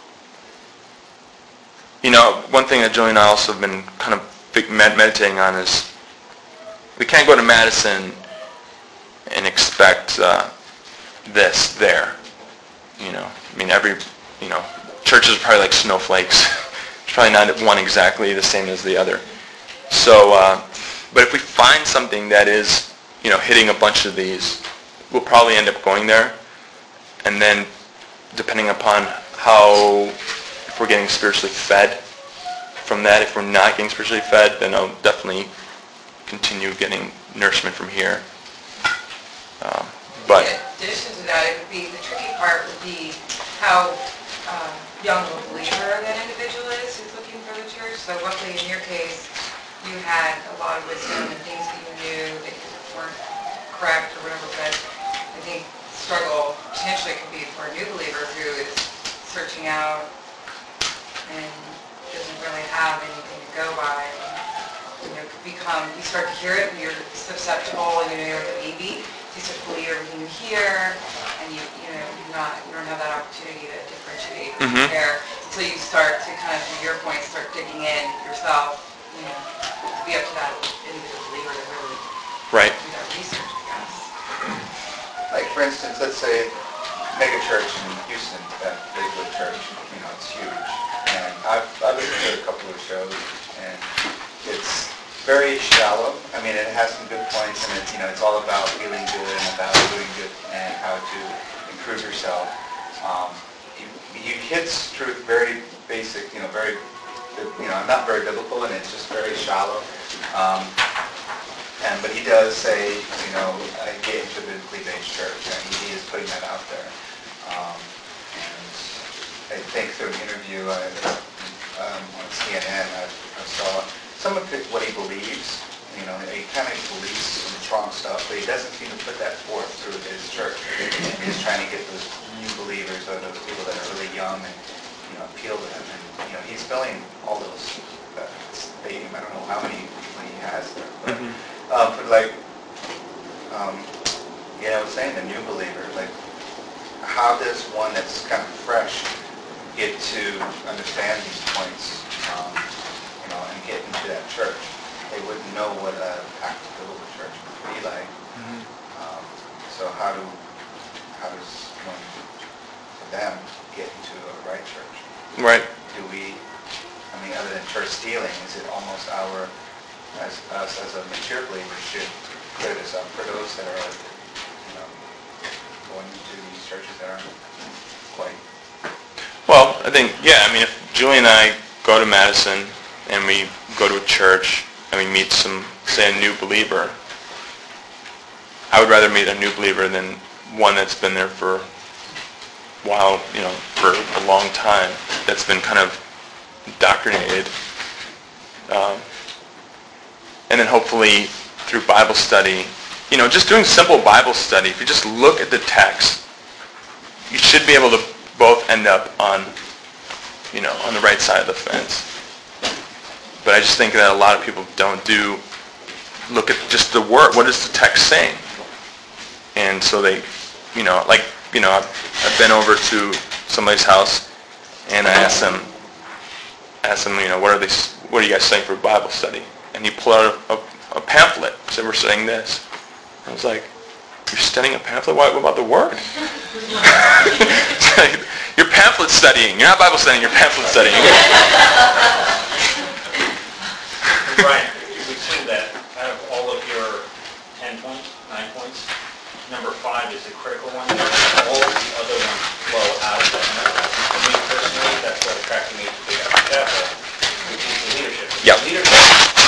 you know, one thing that Julie and I also have been kind of med- meditating on is we can't go to Madison and expect uh, this there. You know, I mean, every, you know, churches are probably like snowflakes. It's probably not one exactly the same as the other. So, uh, but if we find something that is, you know, hitting a bunch of these, we'll probably end up going there. And then, depending upon how, if we're getting spiritually fed from that, if we're not getting spiritually fed, then I'll definitely continue getting nourishment from here. Um, but in addition to that, it would be, the tricky part would be how um, young of a believer that individual is who's looking for the church. So luckily in your case, you had a lot of wisdom and things that you knew that weren't correct or whatever, but I think the struggle potentially could be for a new believer who is searching out and doesn't really have anything to go by. You know, could become, you start to hear it and you're susceptible, you know, you're like a baby. You start to believe everything you hear, and you you know you're not you don't have that opportunity to differentiate and Mhm. compare until you start to kind of, to your point, start digging in yourself. You know, to be up to that individual believer to really right. do that research, I guess. Like, for instance, let's say mega church in Houston, that Lakewood church, you know, it's huge. And I've, I've listened to a couple of shows, and it's very shallow. I mean, it has some good points, and it's, you know, it's all about feeling good and about doing good and how to prove yourself. Um, you, you hits truth very basic, you know, very, you know, not very biblical, and it's just very shallow. Um, and but he does say, you know, I get into a biblically based church, and he, he is putting that out there. Um, and I think through an interview I, um, on C N N, I, I saw some of it, what he believes. You know, he kind of believes some strong stuff, but he doesn't seem to put that forth through his church. And he's trying to get those new believers, or those people that are really young, and you know, appeal to them. And you know, he's filling all those uh, stadium. I don't know how many people he has there, but, Mm-hmm. um, but like, um, yeah, I was saying the new believer. Like, how does one that's kind of fresh get to understand these points, um, you know, and get into that church? They wouldn't know what a active biblical church would be like. Mm-hmm. Um, so how do how does one, for them, get into a right church? Right. Do we? I mean, other than church stealing, is it almost our as us as a mature believer should clear this up for those that are, you know, going to these churches that aren't quite? Well, I think yeah. I mean, if Julie and I go to Madison and we go to a church, and we meet some, say, a new believer, I would rather meet a new believer than one that's been there for a while, you know, for a long time, that's been kind of indoctrinated. Um, and then hopefully through Bible study, you know, just doing simple Bible study, if you just look at the text, you should be able to both end up on, you know, on the right side of the fence. But I just think that a lot of people don't do, look at just the word, what is the text saying? And so they, you know, like, you know, I've, I've been over to somebody's house, and I asked them, asked them, you know, what are they, what are you guys saying for Bible study? And he pulled out a, a, a pamphlet, said, we're studying this. I was like, you're studying a pamphlet? What about the word? It's like, you're pamphlet studying. You're not Bible studying, you're pamphlet studying. Brian, you would assume that out of all of your ten points, nine points, number five is the critical one. All of the other ones flow out of that number. For me personally, that's what attracted me to Big Apple Chapel, which is the leadership. Yep. The leadership,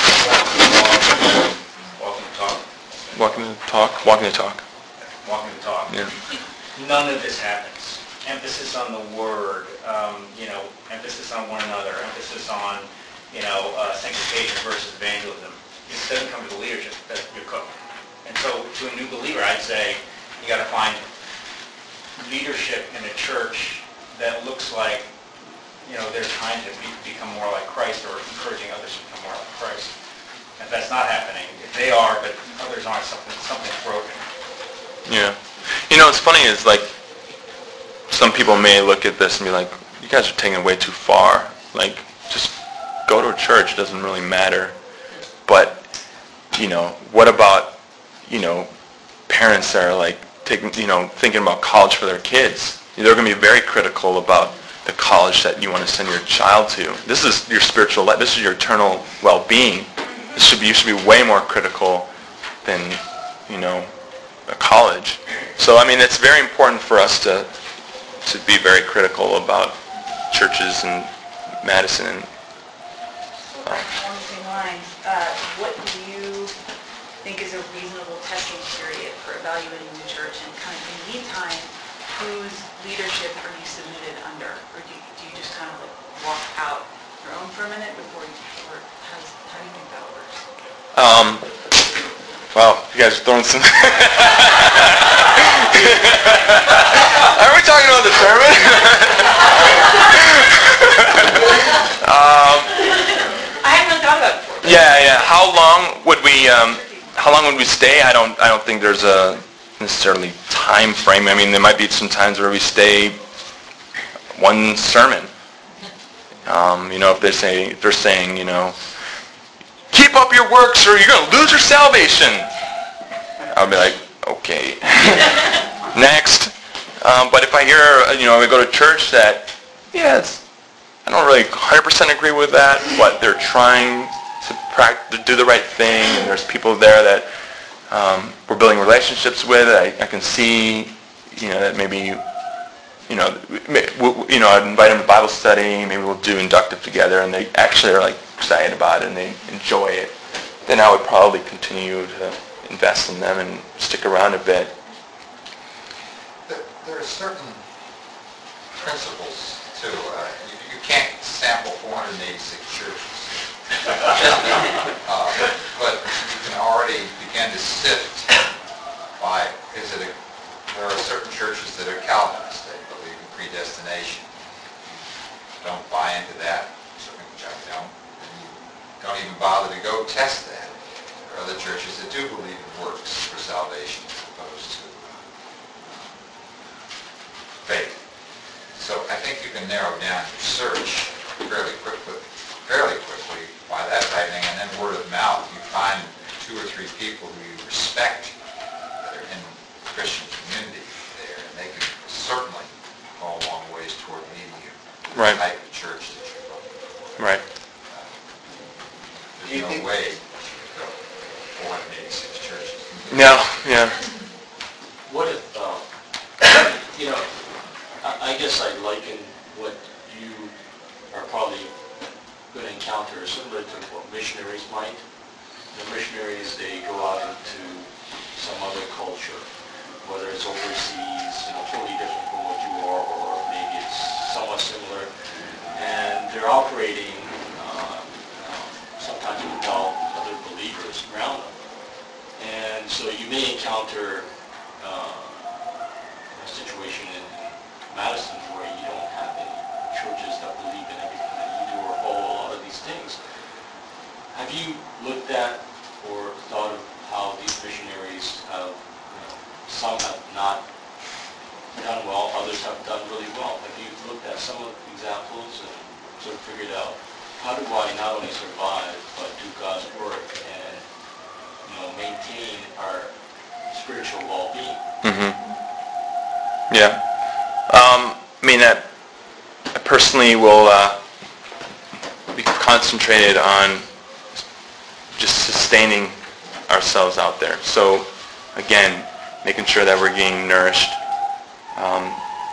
walking the talk, Walking the talk, walking the talk. walking the talk. Yeah. None of this happens. Emphasis on the word, um, you know, emphasis on one another, emphasis on, you know, uh, sanctification versus evangelism. It doesn't come to the leadership that you're cooking. And so to a new believer, I'd say you got to find leadership in a church that looks like, you know, they're trying to be, become more like Christ, or encouraging others to become more like Christ. If that's not happening, if they are, but others aren't, something something's broken. Yeah. You know, what's funny is, like, some people may look at this and be like, you guys are taking it way too far. Like, just go to a church. It doesn't really matter. But, you know, what about, you know, parents that are, like, taking, you know, thinking about college for their kids? They're going to be very critical about the college that you want to send your child to. This is your spiritual life. This is your eternal well-being. This should be, you should be way more critical than, you know, a college. So, I mean, it's very important for us to to be very critical about churches in Madison. And, uh, along the same lines, uh, what do you think is a reasonable testing period for evaluating the church? And kind of in the meantime, whose leadership are you submitted under? Or do you, do you just kind of like walk out your own for a minute before you, or how, does, how do you think that works? Um, wow, you guys are throwing some... Are we talking about the sermon? um, I haven't really thought about it before. Yeah, yeah. How long would we? Um, how long would we stay? I don't. I don't think there's a necessarily time frame. I mean, there might be some times where we stay one sermon. Um, you know, if they say, if they're saying, you know, keep up your works or you're going to lose your salvation, I'll be like, okay, next. Um, but if I hear, you know, we go to church that, yeah, it's, I don't really one hundred percent agree with that, but they're trying to, practice, to do the right thing, and there's people there that um, we're building relationships with. I, I can see, you know, that maybe, you know, we'll, you know, I'd invite them to Bible study, maybe we'll do inductive together, and they actually are like excited about it and they enjoy it, then I would probably continue to invest in them and stick around a bit. There are certain principles too. Uh, you, you can't sample four hundred eighty-six churches. uh, but you can already begin to sift by, is it a, there are certain churches that are Calvinist. They believe in predestination. You don't buy into that, certainly which I don't. And you don't even bother to go test that. There are other churches that do believe in works for salvation as opposed to faith. So I think you can narrow down your search fairly quickly, fairly quickly by that type of thing, and then word of mouth. You find two or three people who you respect that are in the Christian community there, and they can certainly go a long ways toward leading you to the Right. type of church that you're looking for. Right. Uh, Do you there's no think- way you could go four hundred eighty-six churches. No, yeah. What if, uh, you know, I, I guess I liken what you are probably going to encounter similar to what missionaries might. The missionaries, they go out into some other culture, whether it's overseas, you know, totally different from what you are, or maybe it's somewhat similar, and they're operating uh, uh, sometimes without other believers around them. And so you may encounter uh, a situation in Madison where you don't have any churches that believe in everything that you do or follow a lot of these things. Have you looked at or thought of how these missionaries have, you know, some have not done well, others have done really well? Have you looked at some of the examples and sort of figured out how do I not only survive but do God's work and, you know, maintain our spiritual well-being? Mm-hmm. Yeah. Um, I mean, that I personally will uh, be concentrated on just sustaining ourselves out there. So, again, making sure that we're getting nourished. Um,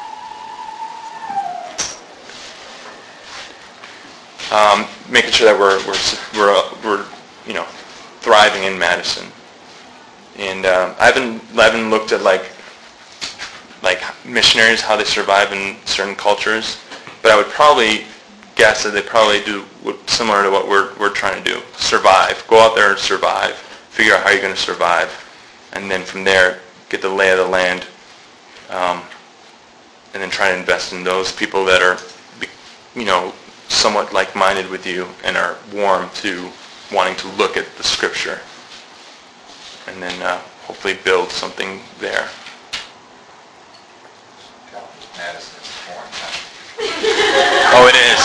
um, making sure that we're we're we're, we're you know thriving in Madison. And uh, I haven't I haven't looked at like. like missionaries, how they survive in certain cultures, but I would probably guess that they probably do what, similar to what we're we're trying to do: survive, go out there and survive, figure out how you're going to survive, and then from there get the lay of the land, um, and then try to invest in those people that are, you know, somewhat like-minded with you and are warm to wanting to look at the Scripture, and then uh, hopefully build something there. Madison is foreign country. Oh, it is.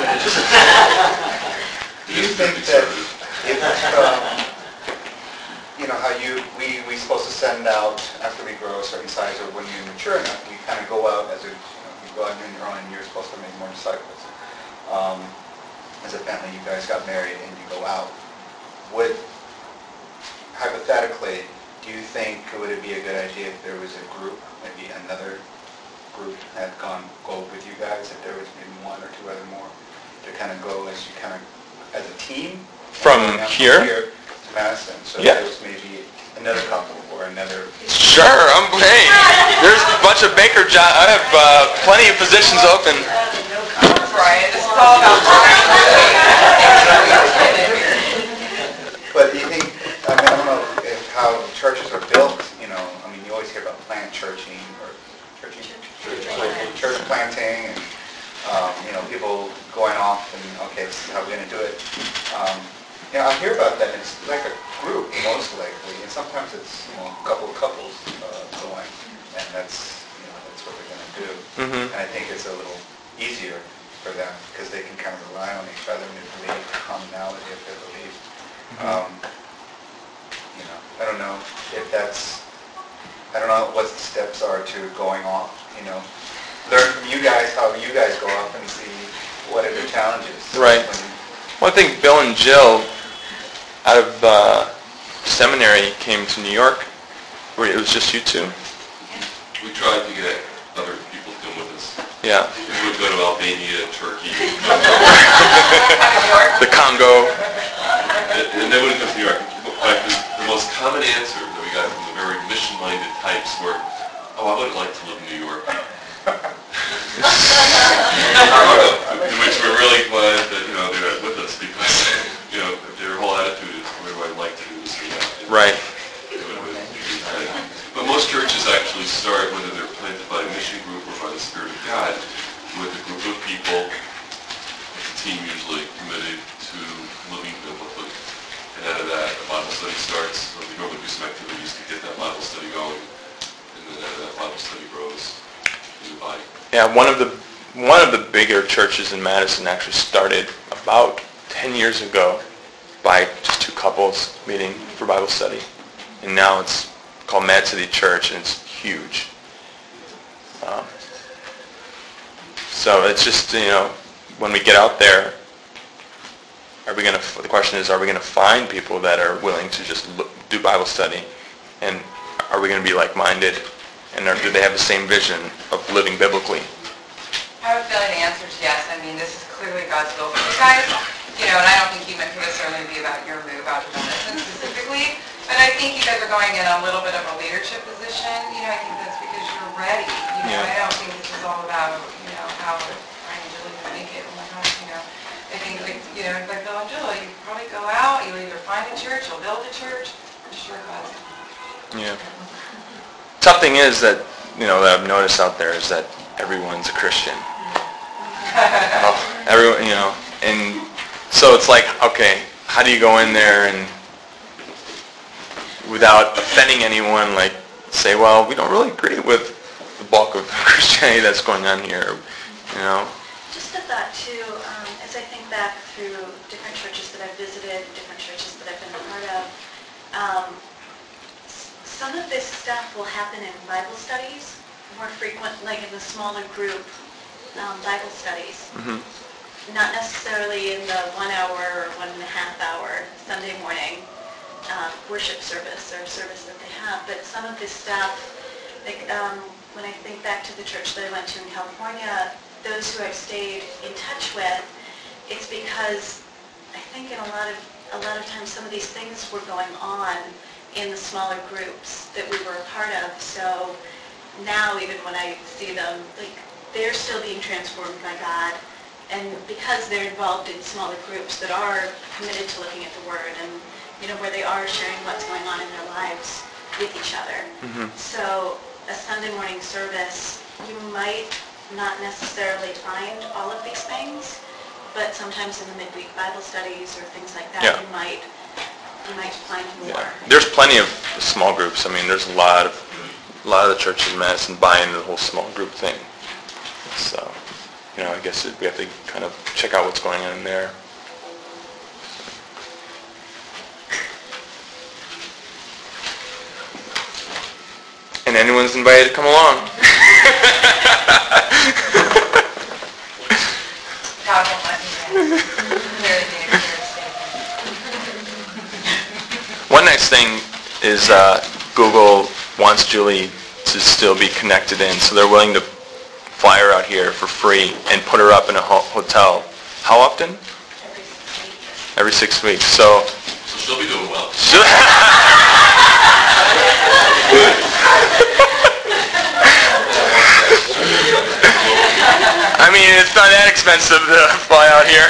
Do you think that if, um, you know, how you, we, we supposed to send out, after we grow a certain size or when you're mature enough, we kind of go out as a, you know, you go out on your own and you're supposed to make more disciples. Um, as a family, you guys got married and you go out. Would, hypothetically, do you think, would it be a good idea if there was a group, maybe another group had gone go with you guys, if there was maybe one or two other more, to kind of go as you kind of as a team From and here? here to Madison. So Yeah. there was maybe another couple or another. Sure, I'm, hey, there's a bunch of banker jobs. I have uh, plenty of positions open. Brian, this is all about Brian. But do you think, I mean, I don't know if how churches are built, you know, I mean, you always hear about plant churching or churching, church, church planting and, um, you know, people going off and, okay, this is how we're going to do it. Um, you know, I hear about that, and it's like a group, most likely, and sometimes it's, you know, a couple of couples uh, going, and that's, you know, that's what they're going to do. Mm-hmm. And I think it's a little easier for them because they can kind of rely on each other and they believe the commonality of their belief. Um, you know, I don't know if that's, I don't know what the steps are to going off, you know. Learn from you guys how you guys go off and see what are the challenges. Right. When- Well, I think Bill and Jill, out of uh, seminary, came to New York, where it was just you two. we tried to get other people to come with us. Yeah. We would go to Albania, Turkey. The Congo. And, and they wouldn't come to New York. Like the, the most common answer that we got from the very mission-minded types were, "Oh, I would like to live in New York." In which we're really glad that, you know, they're with us because, you know, their whole attitude is, "What do I like to do this or that?" Right. But most churches actually start, whether they're planted by a mission group or by the Spirit of God, with a group of people, a team usually, committed to living biblically. And out of that, a Bible study starts. So we normally do some activities to get that Bible study going. And then out of that, Bible study grows in the body. Yeah, one of the one of the bigger churches in Madison actually started about ten years ago by just two couples meeting for Bible study. And now it's called Mad City Church, and it's huge. Um, so it's just, you know, when we get out there, are we going to, the question is, are we going to find people that are willing to just look, do Bible study? And are we going to be like-minded? And are, do they have the same vision of living biblically? I have a feeling the answer is yes. I mean, this is clearly God's will for you guys. You know, and I don't think you meant for this certainly to be about your move out of Madison specifically. But I think you guys are going in a little bit of a leadership position. You know, I think that's because you're ready. You know, Yeah. I don't think this is all about, you know, how Ryan and Julie can make it. Oh my gosh, you know. I think, like, you know, like Bill and Julie, you probably go out, you either find a church, you'll build a church. I'm sure God's. Yeah. Tough thing is that, you know, that I've noticed out there is that everyone's a Christian. Oh, everyone, you know, and so it's like, okay, how do you go in there and without offending anyone, like say, well, we don't really agree with the bulk of Christianity that's going on here, you know? Just a thought too, um, as I think back through different churches that I've visited, different churches that I've been a part of, um, s- some of this stuff will happen in Bible studies more frequent, like in the smaller group um, Bible studies. Mm-hmm. Not necessarily in the one hour or one and a half hour Sunday morning uh, worship service or service that they have, but some of this stuff, like um, when I think back to the church that I went to in California, those who I've stayed in touch with, it's because I think in a lot of a lot of times some of these things were going on in the smaller groups that we were a part of. So now even when I see them, like they're still being transformed by God. And because they're involved in smaller groups that are committed to looking at the Word and, you know, where they are sharing what's going on in their lives with each other. Mm-hmm. So a Sunday morning service, you might not necessarily find all of these things, but sometimes in the midweek Bible studies or things like that, Yeah. you might you might find more. Yeah. There's plenty of small groups. I mean, there's a lot of a lot of the churches in Madison buy into the whole small group thing. So, you know, I guess it, we have to kind of check out what's going on in there. And anyone's invited to come along. God won't let me down. Really being a clear statement. One nice thing is uh, Google wants Julie to still be connected in, so they're willing to fly her out here for free and put her up in a ho- hotel. How often? Every six weeks. So, So she'll be doing well. I mean, it's not that expensive to fly out here.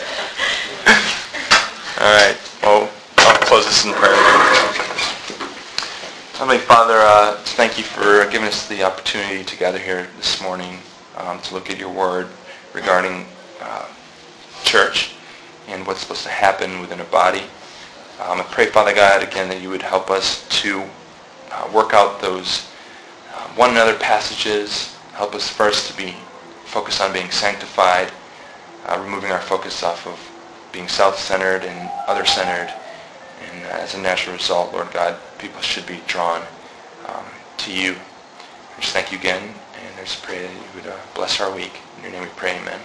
All right. Well, I'll close this in prayer. Heavenly Father, uh, thank you for giving us the opportunity to gather here this morning um, to look at your word regarding uh, church and what's supposed to happen within a body. Um, I pray, Father God, again, that you would help us to uh, work out those uh, one another passages. Help us first to be focused on being sanctified, uh, removing our focus off of being self-centered and other-centered. And uh, as a natural result, Lord God, people should be drawn um, to you. I just thank you again, and I just pray that you would uh, bless our week. In your name we pray, amen.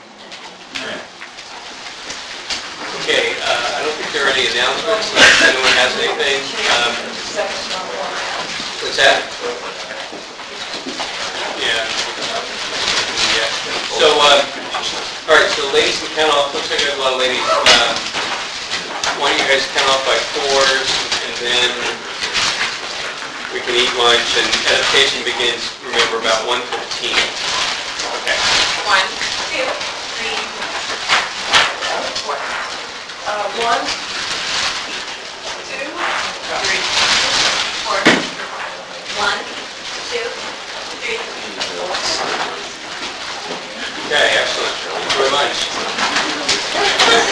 Okay, uh, I don't think there are any announcements. If anyone has anything, um, what's that? So, uh, all right, so ladies can count off, looks like I have a lot of ladies. Uh, Why don't you guys count off by fours, and then we can eat lunch, and edification begins, remember, about one fifteen. Okay. One, two, three, four. Uh, one, two, three, four. One, two, three, four. Okay, excellent. Thank you very much.